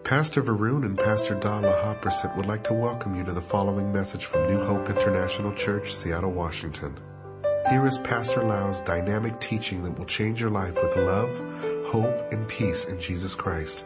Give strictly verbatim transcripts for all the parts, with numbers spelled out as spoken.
Pastor Varun and Pastor Dala Hopperset would like to welcome you to the following message from New Hope International Church, Seattle, Washington. Here is Pastor Lau's dynamic teaching that will change your life with love, hope, and peace in Jesus Christ.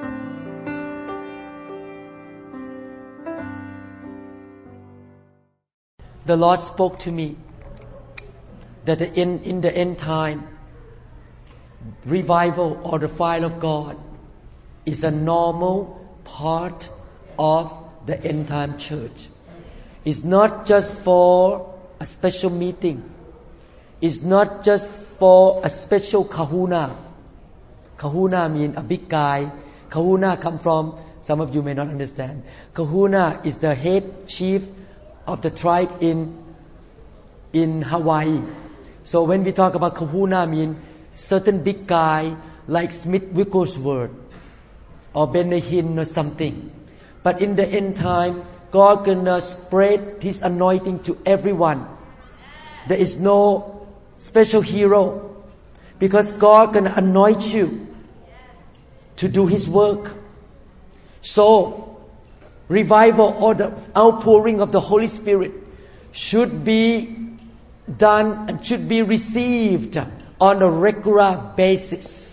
The Lord spoke to me that in, in the end time, revival or the fire of God is a normal part of the end time church. It's not just for a special meeting. It's not just for a special kahuna. Kahuna means a big guy. Kahuna come from, some of you may not understand. Kahuna is the head chief of the tribe in, in Hawaii. So when we talk about kahuna mean certain big guy like Smith Wigglesworth or Benny Hinn or something. But in the end time, God gonna spread His anointing to everyone. There is no special hero because God gonna anoint you to do His work. So, revival or the outpouring of the Holy Spirit should be done and should be received on a regular basis.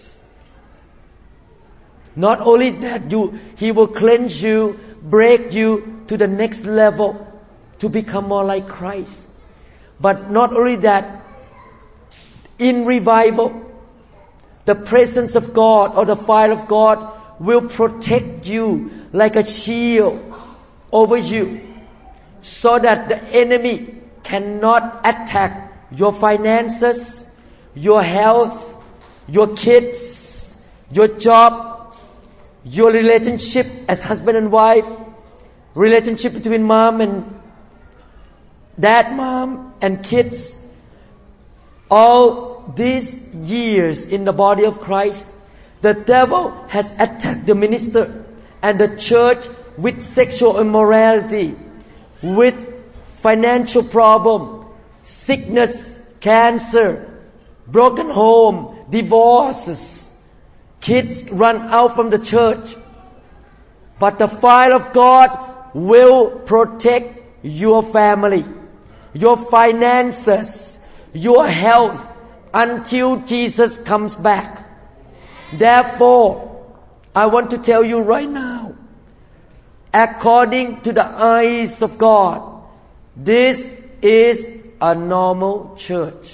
Not only that, you, He will cleanse you, break you to the next level to become more like Christ. But not only that, in revival, the presence of God or the fire of God will protect you like a shield over you so that the enemy cannot attack your finances, your health, your kids, your job, your relationship as husband and wife, relationship between mom and dad, mom and kids. All these years in the body of Christ, the devil has attacked the minister and the church with sexual immorality, with financial problem, sickness, cancer, broken home, divorces. Kids run out from the church. But the fire of God will protect your family, your finances, your health until Jesus comes back. Therefore, I want to tell you right now, according to the eyes of God, this is a normal church.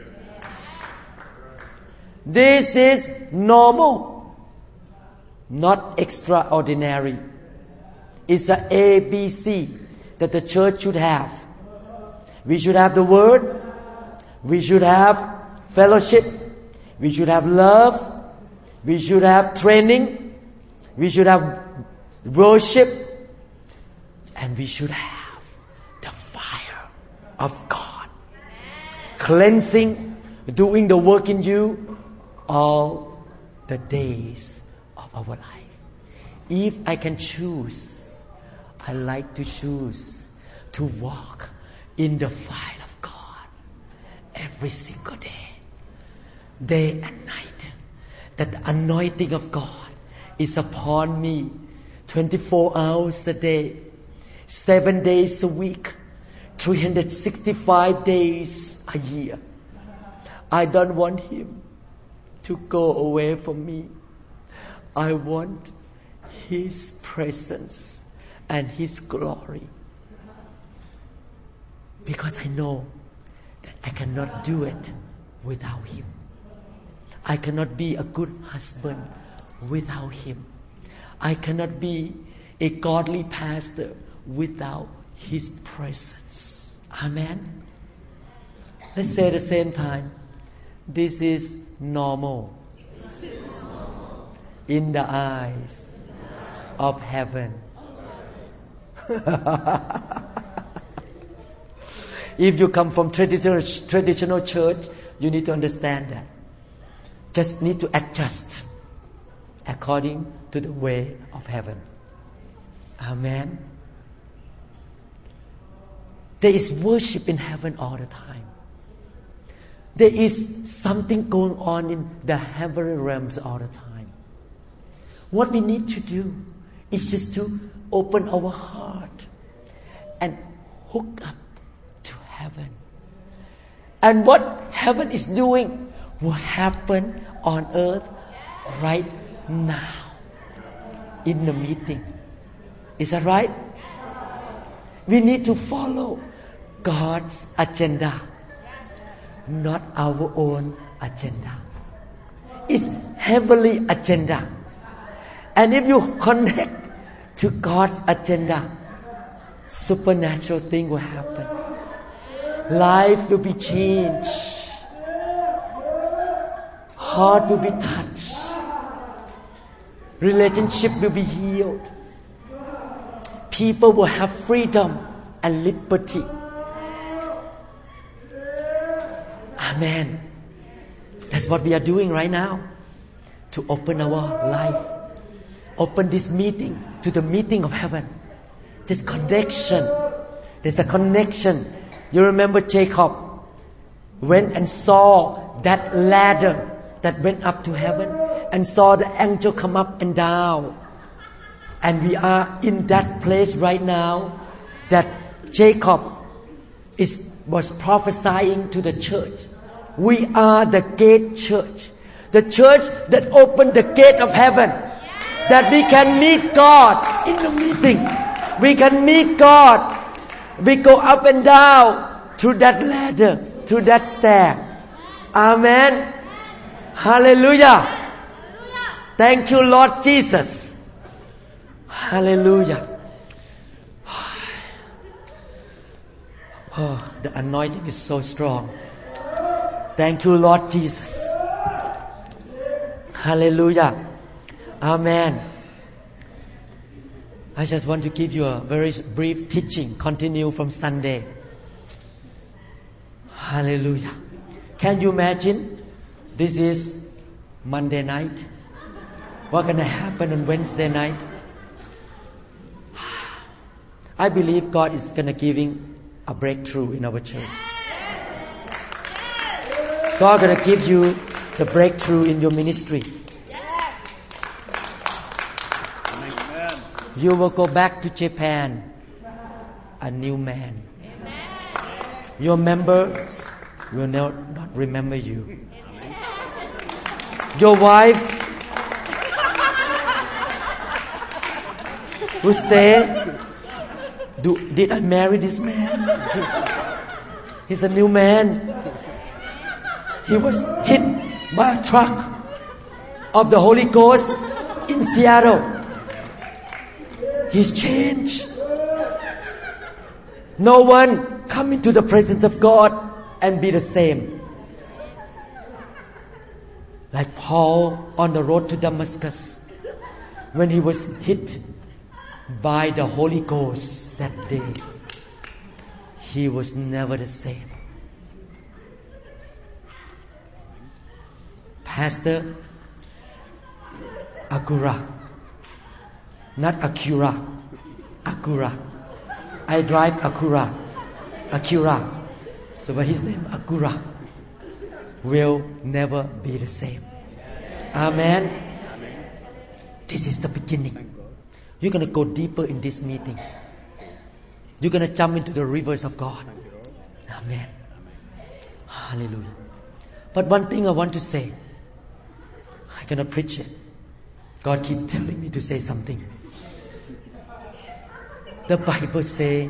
This is normal, not extraordinary. It's a A B C that the church should have. We should have the Word. We should have fellowship. We should have love. We should have training. We should have worship. And we should have the fire of God. Cleansing, doing the work in you all the days of our life. If I can choose, I like to choose to walk in the fire of God every single day, day and night. That the anointing of God is upon me twenty-four hours a day, seven days a week, three hundred sixty-five days a year. I don't want Him to go away from me. I want His presence and His glory. Because I know that I cannot do it without Him. I cannot be a good husband without Him. I cannot be a godly pastor without His presence. Amen. Let's say at the same time, this is normal in the eyes of heaven. If you come from traditional, traditional church, you need to understand that. Just need to adjust according to the way of heaven. Amen. There is worship in heaven all the time. There is something going on in the heavenly realms all the time. What we need to do It's just to open our heart and hook up to heaven. And what heaven is doing will happen on earth right now in the meeting. Is that right? We need to follow God's agenda, not our own agenda. It's heavenly agenda. And if you connect to God's agenda, supernatural thing will happen. Life will be changed. Heart will be touched. Relationship will be healed. People will have freedom and liberty. Amen. That's what we are doing right now. To open our life. Open this meeting to the meeting of heaven. This connection. There's a connection. You remember Jacob went and saw that ladder that went up to heaven and saw the angel come up and down. And we are in that place right now that Jacob is, was prophesying to the church. We are the gate church. The church that opened the gate of heaven. That we can meet God in the meeting. We can meet God. We go up and down through that ladder, through that stair. Amen. Hallelujah. Thank you, Lord Jesus. Hallelujah. Oh, the anointing is so strong. Thank you, Lord Jesus. Hallelujah. Amen. I just want to give you a very brief teaching, continue from Sunday. Hallelujah. Can you imagine? This is Monday night. What's going to happen on Wednesday night? I believe God is going to giving a breakthrough in our church. God going to give you the breakthrough in your ministry. You will go back to Japan a new man. Your members will not, not remember you. Your wife will say, Do, did I marry this man? He's a new man. He was hit by a truck of the Holy Ghost in Seattle. He's changed. No one come into the presence of God and be the same. Like Paul on the road to Damascus, when he was hit by the Holy Ghost that day, he was never the same. Pastor Acura, not Acura, Acura. I drive Acura, Acura. So but his name Acura will never be the same. Amen. This is the beginning. You're going to go deeper in this meeting. You're going to jump into the rivers of God. Amen. Hallelujah. But one thing I want to say, I'm going to preach it. God keep telling me to say something. The Bible say,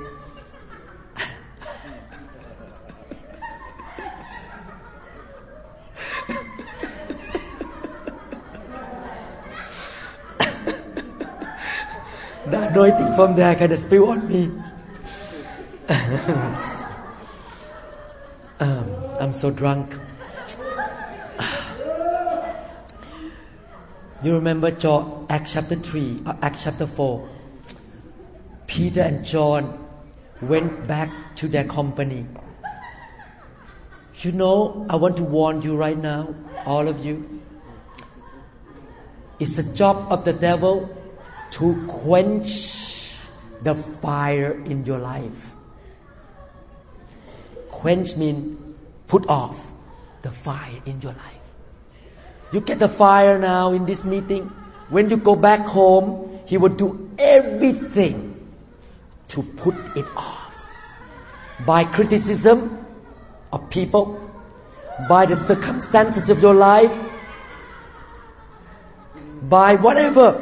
the anointing from there kind of spill on me. um, I'm so drunk. You remember John, Acts chapter three, or Acts chapter four? Peter and John went back to their company. You know, I want to warn you right now, all of you. It's the job of the devil to quench the fire in your life. Quench means put off the fire in your life. You get the fire now in this meeting. When you go back home, he would do everything to put it off. By criticism of people, by the circumstances of your life, by whatever.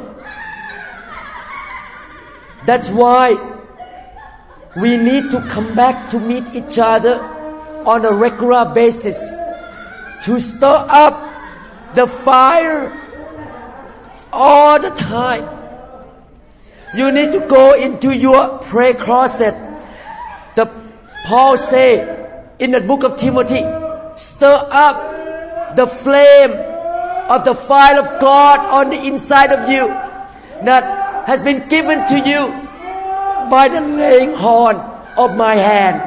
That's why we need to come back to meet each other on a regular basis to stir up the fire all the time. You need to go into your prayer closet. The Paul say in the book of Timothy, stir up the flame of the fire of God on the inside of you that has been given to you by the laying on of my hand.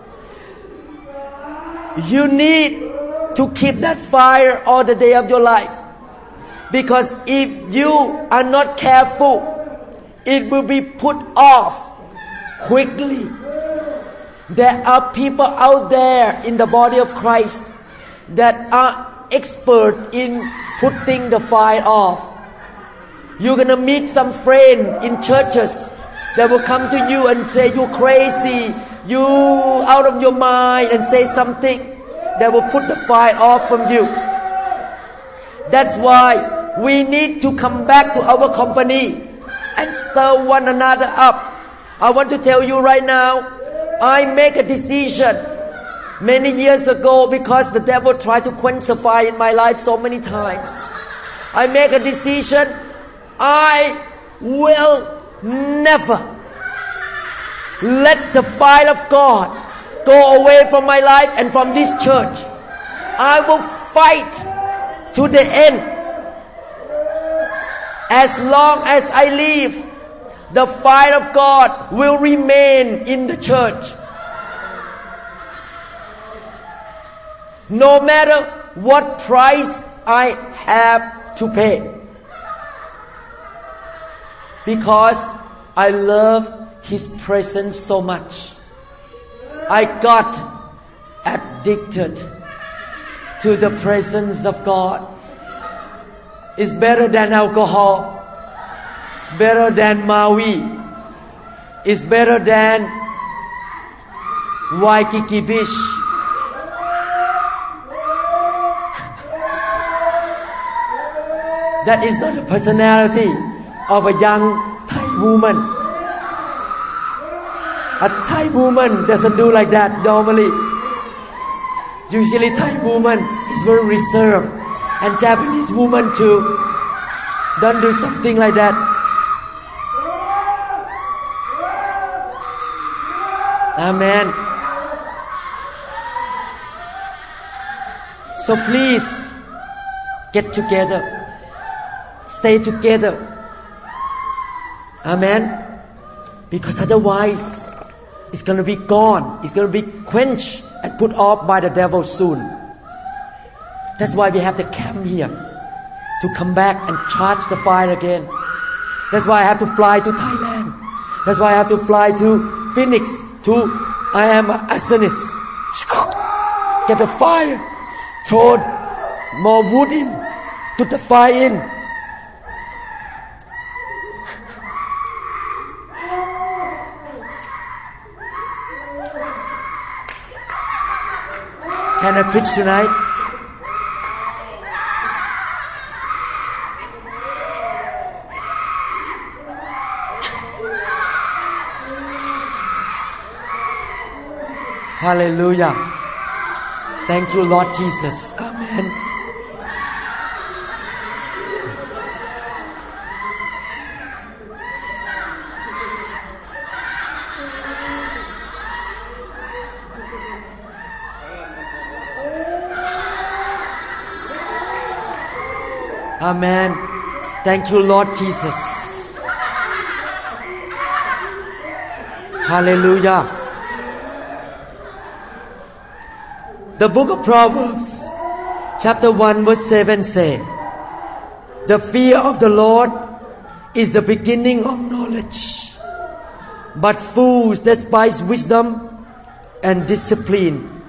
You need to keep that fire all the day of your life, because if you are not careful, it will be put off quickly. There are people out there in the body of Christ that are expert in putting the fire off. You're gonna meet some friend in churches that will come to you and say you're crazy, you out of your mind, and say something that will put the fire off from you. That's why we need to come back to our company and stir one another up. I want to tell you right now, I make a decision many years ago because the devil tried to quench the fire in my life so many times. I make a decision, I will never let the fire of God go away from my life and from this church. I will fight to the end. As long as I live, the fire of God will remain in the church. No matter what price I have to pay. Because I love His presence so much. I got addicted to the presence of God. It's better than alcohol. It's better than Maui. It's better than Waikiki Beach. That is not the personality of a young Thai woman. A Thai woman doesn't do like that normally. Usually Thai woman is very reserved, and Japanese woman too don't do something like that. Amen. So please get together, stay together. Amen. Because otherwise it's going to be gone. It's going to be quenched and put off by the devil soon. That's why we have the camp here, to come back and charge the fire again. That's why I have to fly to Thailand. That's why I have to fly to Phoenix, to I am Asanis. Get the fire, throw more wood in, put the fire in. Can I preach tonight? Hallelujah. Thank you, Lord Jesus. Amen. Amen. Thank you, Lord Jesus. Hallelujah. The book of Proverbs, chapter one, verse seven say, the fear of the Lord is the beginning of knowledge, but fools despise wisdom and discipline.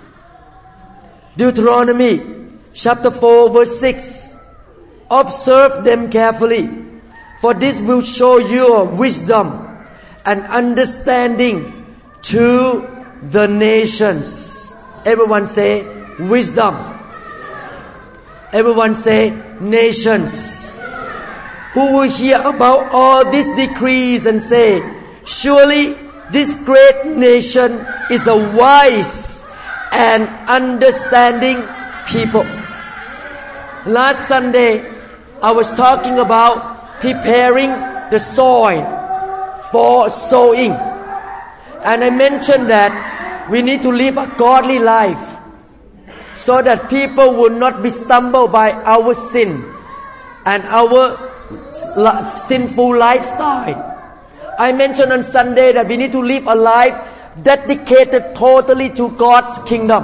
Deuteronomy, chapter four, verse six, observe them carefully, For this will show your wisdom and understanding to the nations. Everyone say wisdom. Everyone say nations. Who will hear about all these decrees and say, surely this great nation is a wise and understanding people. Last Sunday, I was talking about preparing the soil for sowing. And I mentioned that we need to live a godly life so that people will not be stumbled by our sin and our sinful lifestyle. I mentioned on Sunday that we need to live a life dedicated totally to God's kingdom.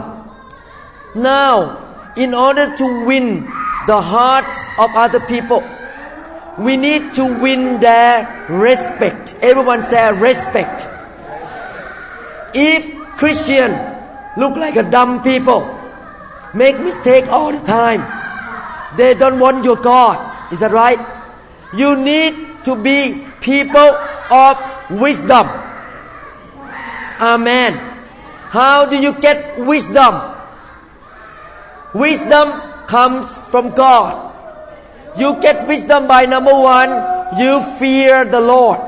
Now, in order to win the hearts of other people, we need to win their respect. Everyone say respect. If Christian look like a dumb people, make mistake all the time, they don't want your God. Is that right? You need to be people of wisdom. Amen. How do you get wisdom? Wisdom comes from God. You get wisdom by number one, you fear the Lord.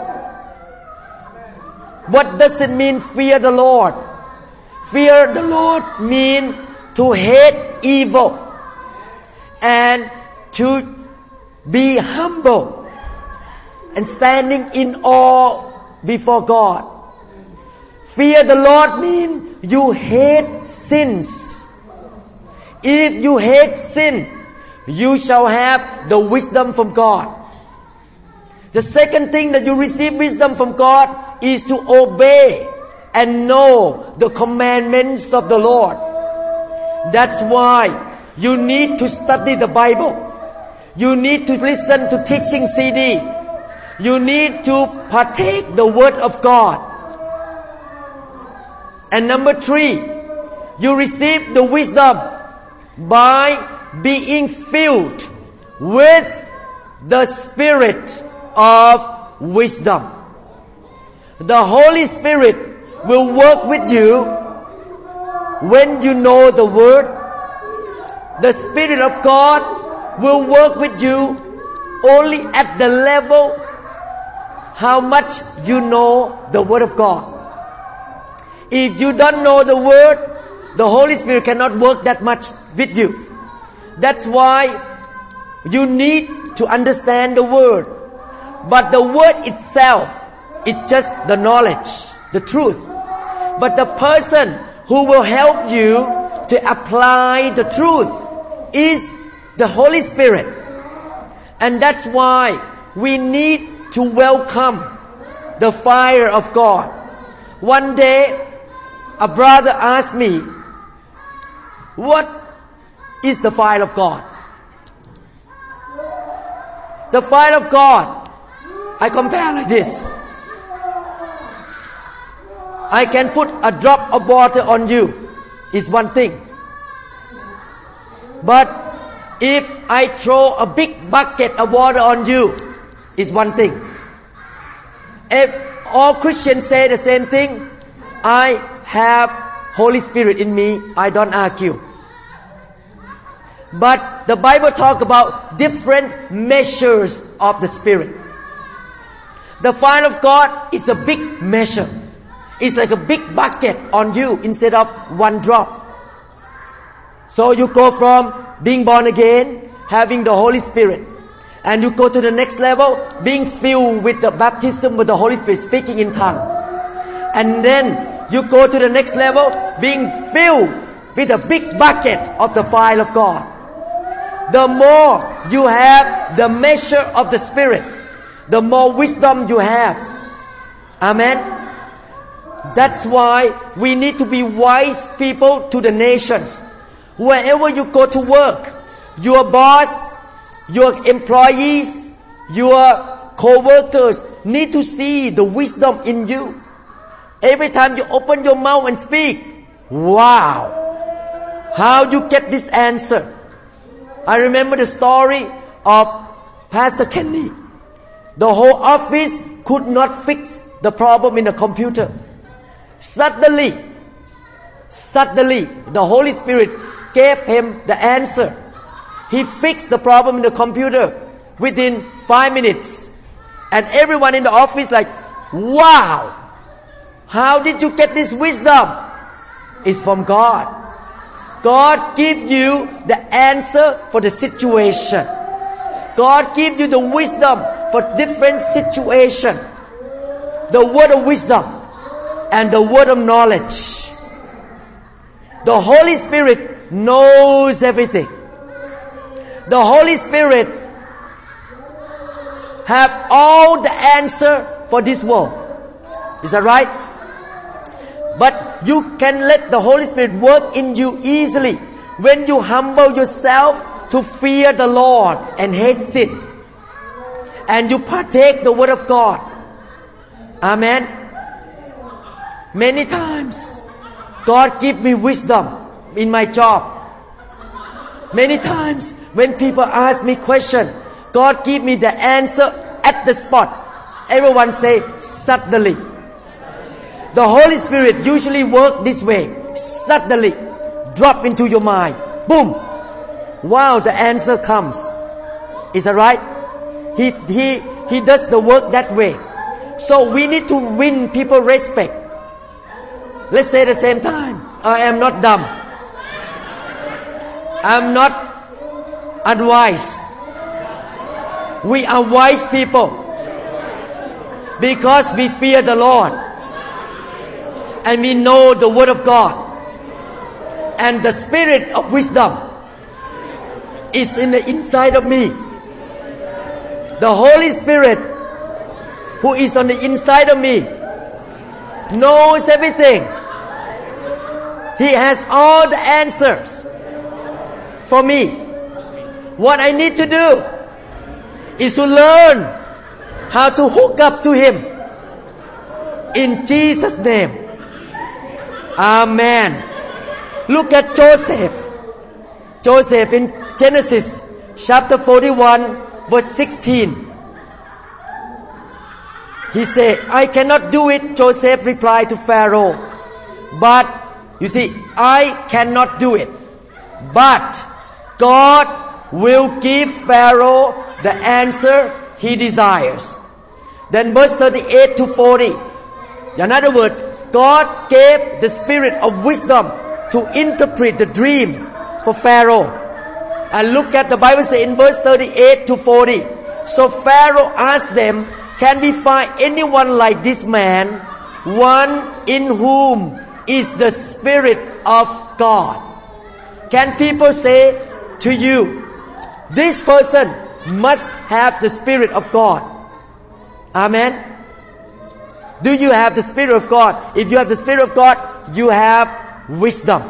What does it mean, fear the Lord? Fear the Lord means to hate evil and to be humble and standing in awe before God. Fear the Lord means you hate sins. If you hate sin, you shall have the wisdom from God. The second thing that you receive wisdom from God is to obey and know the commandments of the Lord. That's why you need to study the Bible. You need to listen to teaching C D. You need to partake the Word of God. And number three, you receive the wisdom by being filled with the Spirit of wisdom. The Holy Spirit will work with you when you know the Word. The Spirit of God will work with you only at the level how much you know the Word of God. If you don't know the Word, the Holy Spirit cannot work that much with you. That's why you need to understand the Word. But the Word itself is just the knowledge, the truth. But the person who will help you to apply the truth is the Holy Spirit. And that's why we need to welcome the fire of God. One day, a brother asked me, what is the fire of God? The fire of God, I compare like this. I can put a drop of water on you, is one thing. But if I throw a big bucket of water on you, is one thing. If all Christians say the same thing, I have Holy Spirit in me, I don't argue. But the Bible talks about different measures of the Spirit. The fire of God is a big measure. It's like a big bucket on you instead of one drop. So you go from being born again, having the Holy Spirit, and you go to the next level, being filled with the baptism with the Holy Spirit, speaking in tongue. And then you go to the next level, being filled with a big bucket of the fire of God. The more you have the measure of the Spirit, the more wisdom you have. Amen. That's why we need to be wise people to the nations. Wherever you go to work, your boss, your employees, your co-workers need to see the wisdom in you. Every time you open your mouth and speak, wow, how you get this answer? I remember the story of Pastor Kenny. The whole office could not fix the problem in the computer. Suddenly, suddenly, the Holy Spirit gave him the answer. He fixed the problem in the computer within five minutes. And everyone in the office like, wow! How did you get this wisdom? It's from God. God gives you the answer for the situation. God gives you the wisdom for different situations. The word of wisdom and the word of knowledge. The Holy Spirit knows everything. The Holy Spirit have all the answer for this world. Is that right? But you can let the Holy Spirit work in you easily when you humble yourself to fear the Lord and hate sin. And you partake the Word of God. Amen. Many times, God give me wisdom in my job. Many times, when people ask me question, God give me the answer at the spot. Everyone say, suddenly. The Holy Spirit usually work this way. Suddenly, drop into your mind. Boom. Wow, the answer comes. Is that right? He, he, he does the work that way. So we need to win people respect. Let's say at the same time, I am not dumb. I'm not unwise. We are wise people because we fear the Lord and we know the Word of God, and the Spirit of wisdom is in the inside of me. The Holy Spirit who is on the inside of me knows everything. He has all the answers for me. What I need to do is to learn how to hook up to Him. In Jesus' name. Amen. Look at Joseph. Joseph in Genesis chapter forty-one verse sixteen. He said, I cannot do it, Joseph replied to Pharaoh. But, you see, I cannot do it. But God will give Pharaoh the answer he desires. Then verse thirty-eight to forty. In other words, God gave the spirit of wisdom to interpret the dream for Pharaoh. And look at the Bible says in verse thirty-eight to forty. So Pharaoh asked them, can we find anyone like this man, one in whom is the Spirit of God? Can people say to you, this person must have the Spirit of God? Amen. Do you have the Spirit of God? If you have the Spirit of God, you have wisdom.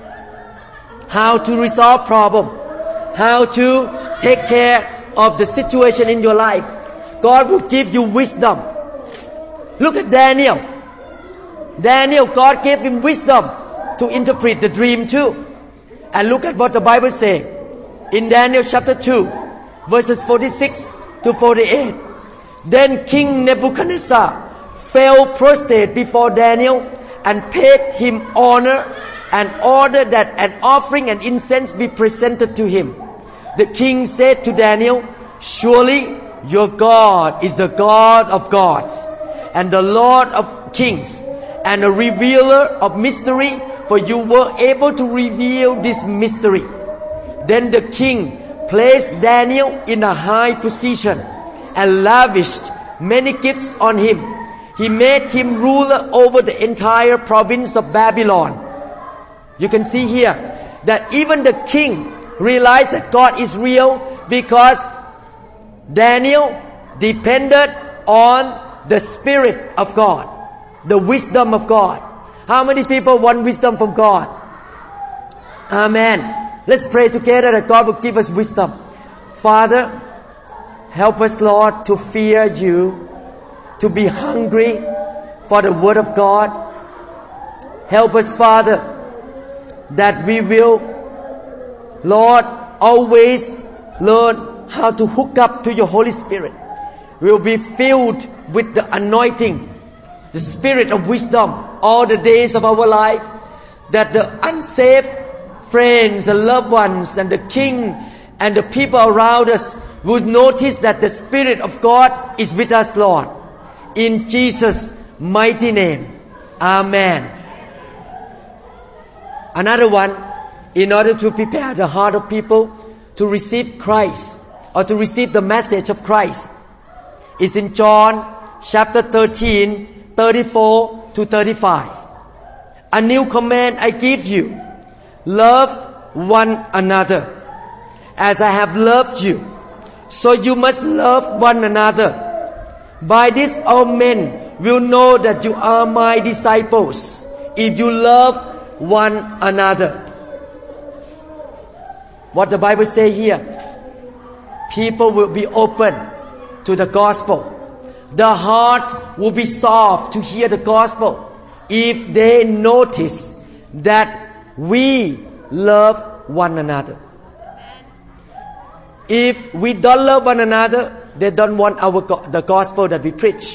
How to resolve problem. How to take care of the situation in your life. God will give you wisdom. Look at Daniel. Daniel, God gave him wisdom to interpret the dream too. And look at what the Bible says in Daniel chapter two, verses forty-six to forty-eight. Then King Nebuchadnezzar fell prostrate before Daniel and paid him honor and ordered that an offering and incense be presented to him. The king said to Daniel, surely your God is the God of gods and the Lord of kings and a revealer of mystery, for you were able to reveal this mystery. Then the king placed Daniel in a high position and lavished many gifts on him. He made him ruler over the entire province of Babylon. You can see here that even the king realized that God is real because Daniel depended on the Spirit of God, the wisdom of God. How many people want wisdom from God? Amen. Let's pray together that God will give us wisdom. Father, help us, Lord, to fear you, to be hungry for the Word of God. Help us, Father, that we will, Lord, always learn how to hook up to your Holy Spirit. will be filled with the anointing, the spirit of wisdom all the days of our life, that the unsaved friends, the loved ones, and the king and the people around us would notice that the Spirit of God is with us, Lord. In Jesus' mighty name. Amen. Another one, in order to prepare the heart of people to receive Christ or to receive the message of Christ, is in John chapter thirteen, thirty-four to thirty-five. A new command I give you, love one another. As I have loved you, so you must love one another. By this all men will know that you are my disciples, if you love one another. What the Bible says here, people will be open to the gospel. The heart will be soft to hear the gospel if they notice that we love one another. If we don't love one another, they don't want our the gospel that we preach.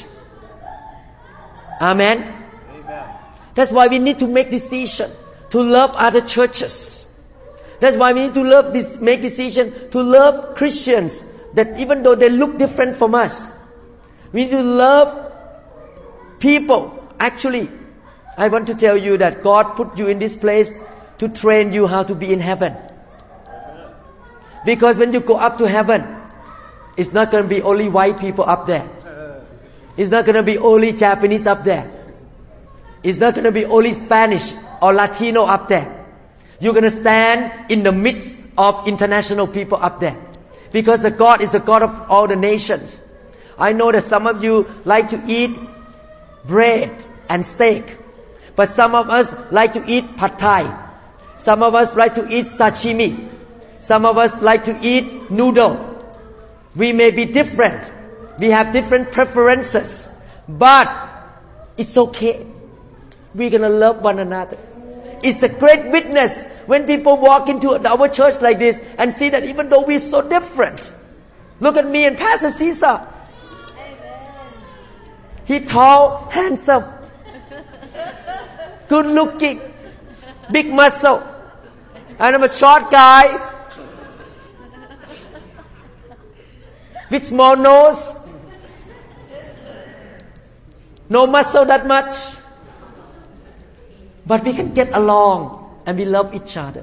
Amen? Amen. That's why we need to make decision to love other churches. That's why we need to love this, make decision to love Christians that even though they look different from us, we need to love people. Actually, I want to tell you that God put you in this place to train you how to be in heaven. Because when you go up to heaven, it's not going to be only white people up there. It's not going to be only Japanese up there. It's not going to be only Spanish or Latino up there. You're going to stand in the midst of international people up there. Because the God is the God of all the nations. I know that some of you like to eat bread and steak. But some of us like to eat pad thai. Some of us like to eat sashimi. Some of us like to eat noodle. We may be different. We have different preferences. But it's okay. We're going to love one another. It's a great witness when people walk into our church like this and see that even though we're so different. Look at me and Pastor Caesar. He tall, handsome, good looking, big muscle. And I'm a short guy with small nose, no muscle that much. But we can get along and we love each other.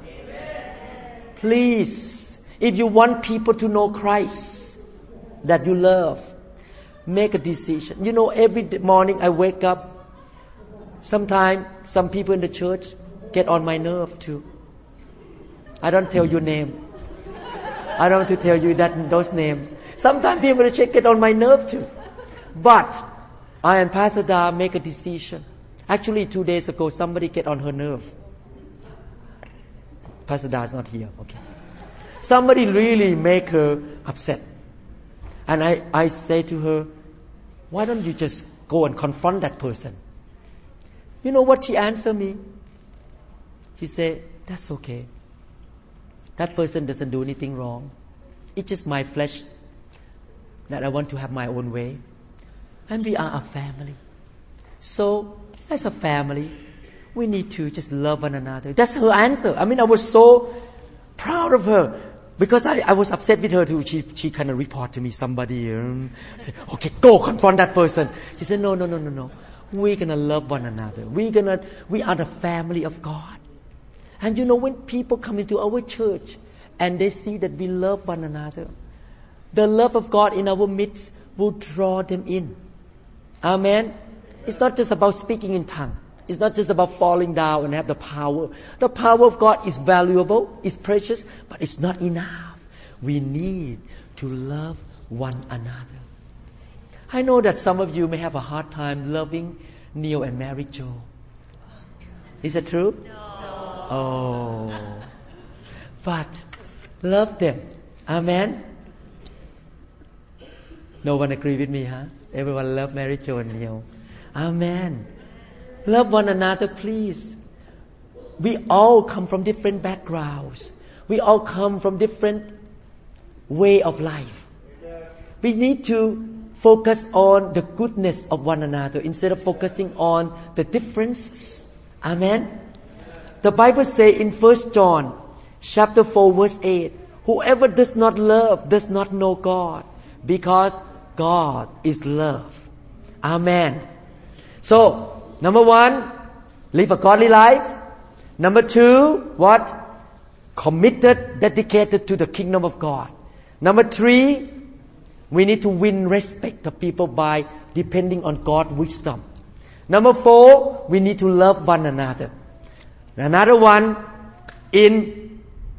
Please, if you want people to know Christ that you love, make a decision. You know, every morning I wake up, sometimes some people in the church get on my nerve too. I don't tell your name. I don't want to tell you that those names. Sometimes people get on my nerve too. But I and Pastor Da make a decision. Actually, two days ago, somebody get on her nerve. Pastor Da is not here. Okay. Somebody really make her upset. And I, I say to her, why don't you just go and confront that person? You know what she answered me? She said, that's okay. That person doesn't do anything wrong. It's just my flesh that I want to have my own way. And we are a family. So, as a family, we need to just love one another. That's her answer. I mean, I was so proud of her. Because I, I was upset with her too. She, she kind of reported to me, somebody um, said, okay, go confront that person. She said, no, no, no, no, no. We're going to love one another. We're gonna, we are the family of God. And you know, when people come into our church and they see that we love one another, the love of God in our midst will draw them in. Amen? It's not just about speaking in tongues. It's not just about falling down and have the power. The power of God is valuable, is precious, but it's not enough. We need to love one another. I know that some of you may have a hard time loving Neil and Mary Jo. Is it true? No. Oh. But love them. Amen? No one agree with me, huh? Everyone love Mary Jo and Neil. Amen. Love one another, please. We all come from different backgrounds. We all come from different way of life. We need to focus on the goodness of one another instead of focusing on the differences. Amen. The Bible says in First John chapter four verse eight, whoever does not love does not know God, because God is love. Amen. So, number one, live a godly life. Number two, what? Committed, dedicated to the kingdom of God. Number three, we need to win respect of people by depending on God's wisdom. Number four, we need to love one another. Another one, in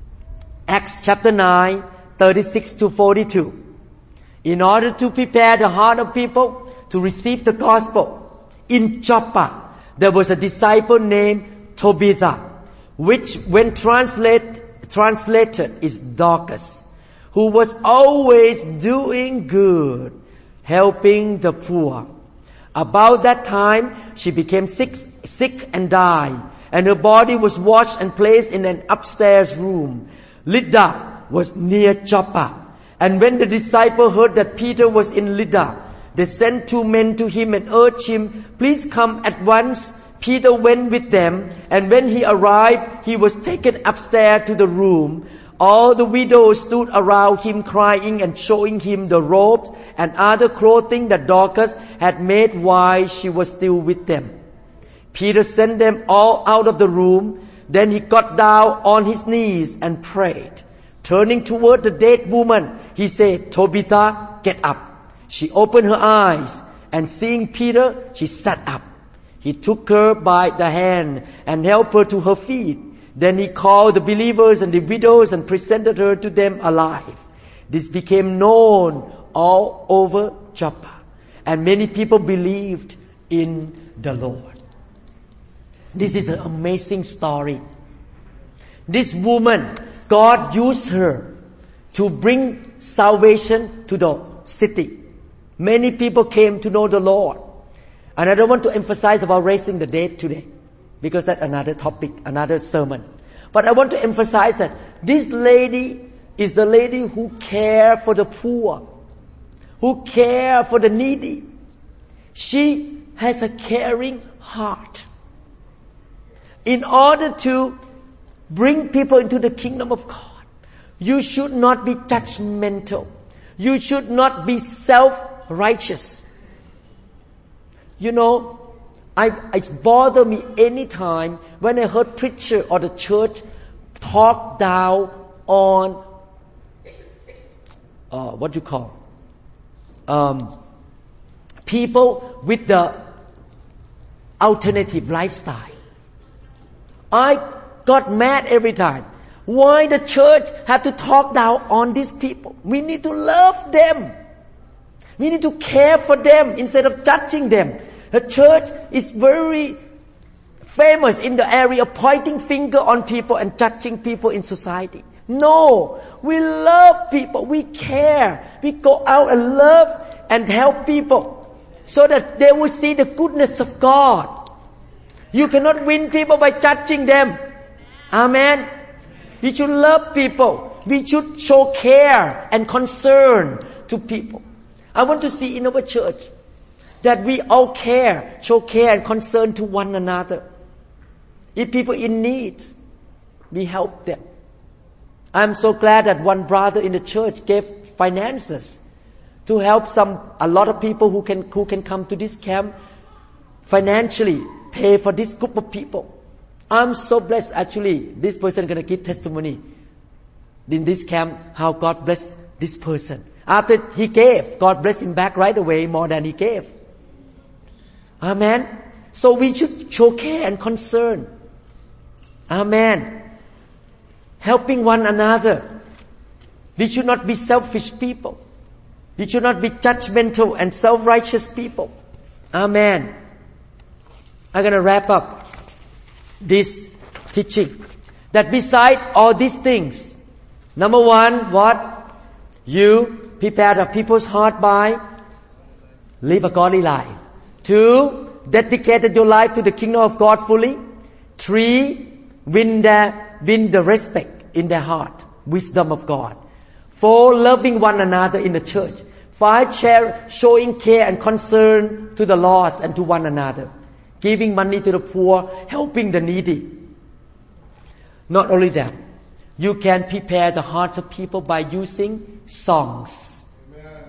Acts chapter nine, thirty-six to forty-two. In order to prepare the heart of people to receive the gospel, in Joppa, there was a disciple named Tabitha, which when translate, translated is Dorcas, who was always doing good, helping the poor. About that time, she became sick, sick and died, and her body was washed and placed in an upstairs room. Lydda was near Joppa. And when the disciple heard that Peter was in Lydda, they sent two men to him and urged him, please come at once. Peter went with them, and when he arrived, he was taken upstairs to the room. All the widows stood around him crying and showing him the robes and other clothing that Dorcas had made while she was still with them. Peter sent them all out of the room. Then he got down on his knees and prayed. Turning toward the dead woman, he said, Tabitha, get up. She opened her eyes, and seeing Peter, she sat up. He took her by the hand and helped her to her feet. Then he called the believers and the widows and presented her to them alive. This became known all over Joppa, and many people believed in the Lord. This is an amazing story. This woman, God used her to bring salvation to the city. Many people came to know the Lord. And I don't want to emphasize about raising the dead today, because that's another topic, another sermon. But I want to emphasize that this lady is the lady who cares for the poor, who cares for the needy. She has a caring heart. In order to bring people into the kingdom of God, you should not be judgmental. You should not be self-righteous. You know, I, it bothers me any time when I heard preacher or the church talk down on uh, what you call um, people with the alternative lifestyle. I got mad every time. Why the church have to talk down on these people? We need to love them. We need to care for them instead of judging them. The church is very famous in the area of pointing finger on people and judging people in society. No, we love people. We care. We go out and love and help people so that they will see the goodness of God. You cannot win people by judging them. Amen. We should love people. We should show care and concern to people. I want to see in our church that we all care, show care and concern to one another. If people in need, we help them. I'm so glad that one brother in the church gave finances to help some a lot of people who can who can come to this camp financially pay for this group of people. I'm so blessed. Actually, this person is going to give testimony in this camp how God blessed this person. After he gave, God blessed him back right away more than he gave. Amen. So we should show care and concern. Amen. Helping one another. We should not be selfish people. We should not be judgmental and self-righteous people. Amen. I'm going to wrap up this teaching. That beside all these things, number one, what? You prepare the people's heart by live a godly life. Two, dedicated your life to the kingdom of God fully. Three, win the, win the respect in their heart, wisdom of God. Four, loving one another in the church. Five, share, showing care and concern to the lost and to one another. Giving money to the poor, helping the needy. Not only that, you can prepare the hearts of people by using songs. Amen.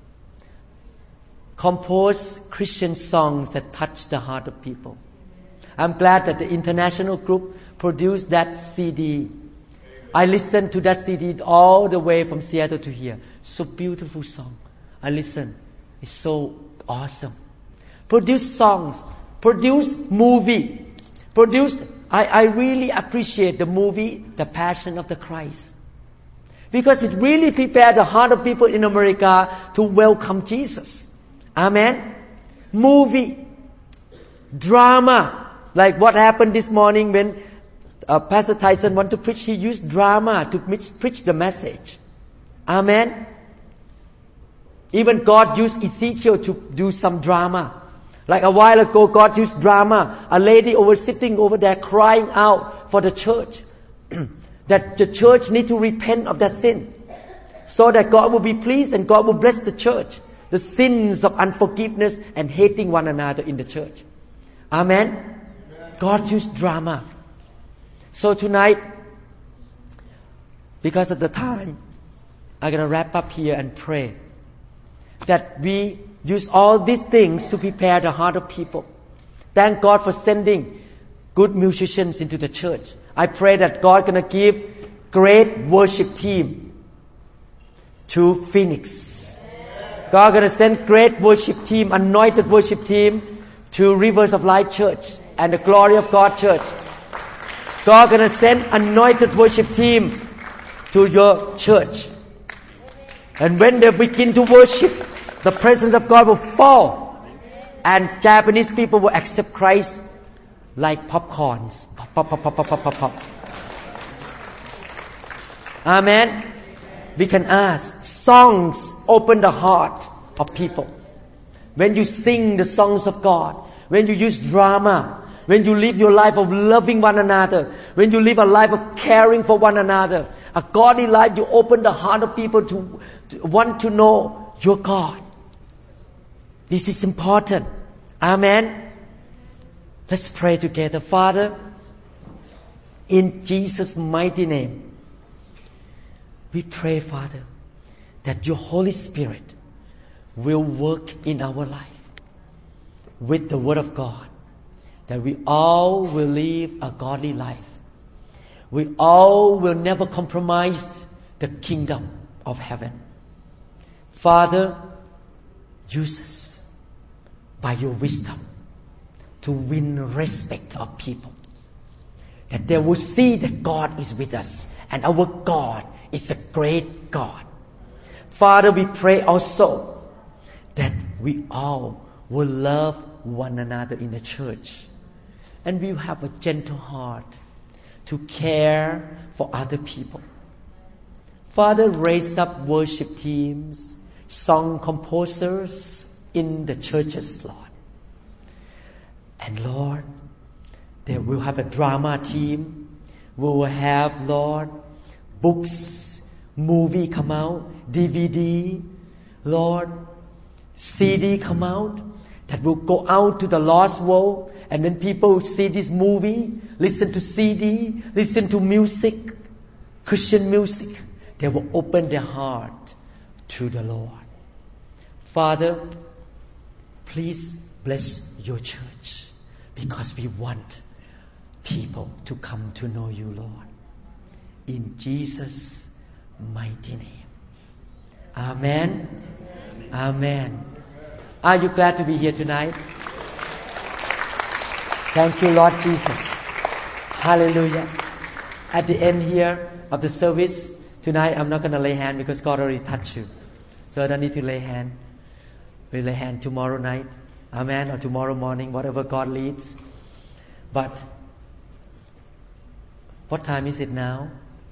Compose Christian songs that touch the heart of people. I'm glad that the international group produced that C D. I listened to that C D all the way from Seattle to here. So beautiful song. I listen. It's so awesome. Produce songs. Produce movie. Produce. I, I really appreciate the movie, The Passion of the Christ. Because it really prepared the heart of people in America to welcome Jesus. Amen. Movie. Drama. Like what happened this morning when uh, Pastor Tyson wanted to preach. He used drama to preach, preach the message. Amen. Even God used Ezekiel to do some drama. Like a while ago, God used drama. A lady over sitting over there crying out for the church. That the church need to repent of their sin. So that God will be pleased and God will bless the church. The sins of unforgiveness and hating one another in the church. Amen. Amen. God used drama. So tonight, because of the time, I'm going to wrap up here and pray that we use all these things to prepare the heart of people. Thank God for sending good musicians into the church. I pray that God gonna give great worship team to Phoenix. God gonna send great worship team, anointed worship team to Rivers of Life Church and the Glory of God Church. God gonna send anointed worship team to your church. And when they begin to worship, the presence of God will fall. And Japanese people will accept Christ like popcorns. Pop, pop, pop, pop, pop, pop, pop. Amen. We can ask. Songs open the heart of people. When you sing the songs of God, when you use drama, when you live your life of loving one another, when you live a life of caring for one another, a godly life, you open the heart of people to, to want to know your God. This is important. Amen. Let's pray together. Father, in Jesus' mighty name, we pray, Father, that your Holy Spirit will work in our life with the Word of God, that we all will live a godly life. We all will never compromise the kingdom of heaven. Father, use us by your wisdom to win respect of people. That they will see that God is with us and our God is a great God. Father, we pray also that we all will love one another in the church. And we will have a gentle heart to care for other people. Father, raise up worship teams, song composers in the churches, Lord. And Lord, they will have a drama team. We will have, Lord, books, movie come out, D V D, Lord, C D come out, that will go out to the lost world. And when people see this movie, listen to C D, listen to music, Christian music, they will open their heart to the Lord. Father, please bless your church, because we want people to come to know you, Lord. In Jesus' mighty name. Amen. Amen. Are you glad to be here tonight? Thank you, Lord Jesus. Hallelujah. At the end here of the service, tonight I'm not going to lay hand because God already touched you. So I don't need to lay hand. We'll lay hand tomorrow night. Amen. Or tomorrow morning, whatever God leads. But what time is it now?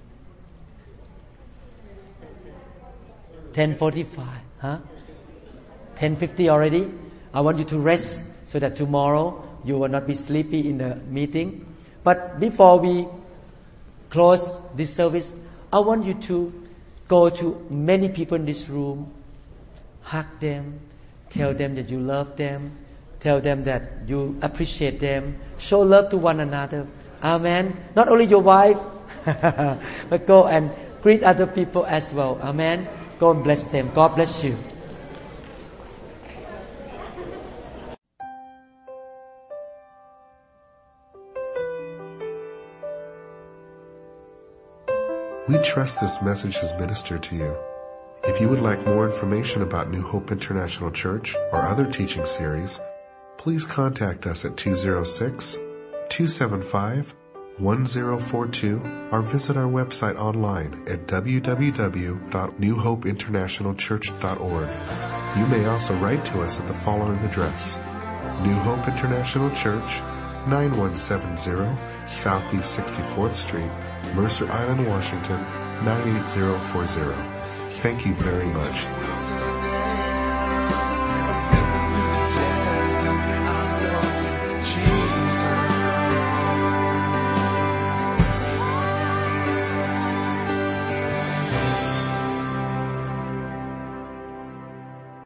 ten forty-five. Huh? ten fifty already. I want you to rest so that tomorrow you will not be sleepy in the meeting. But before we close this service, I want you to go to many people in this room hug them, tell them that you love them, tell them that you appreciate them, show love to one another. Amen. Not only your wife, but go and greet other people as well. Amen. Go and bless them. God bless you. We trust this message has ministered to you. If you would like more information about New Hope International Church or other teaching series, please contact us at two oh six, two seven five, one oh four two or visit our website online at w w w dot new hope international church dot org. You may also write to us at the following address: New Hope International Church, nine one seven zero Southeast sixty-fourth Street, Mercer Island, Washington, nine eight zero four zero. Thank you very much.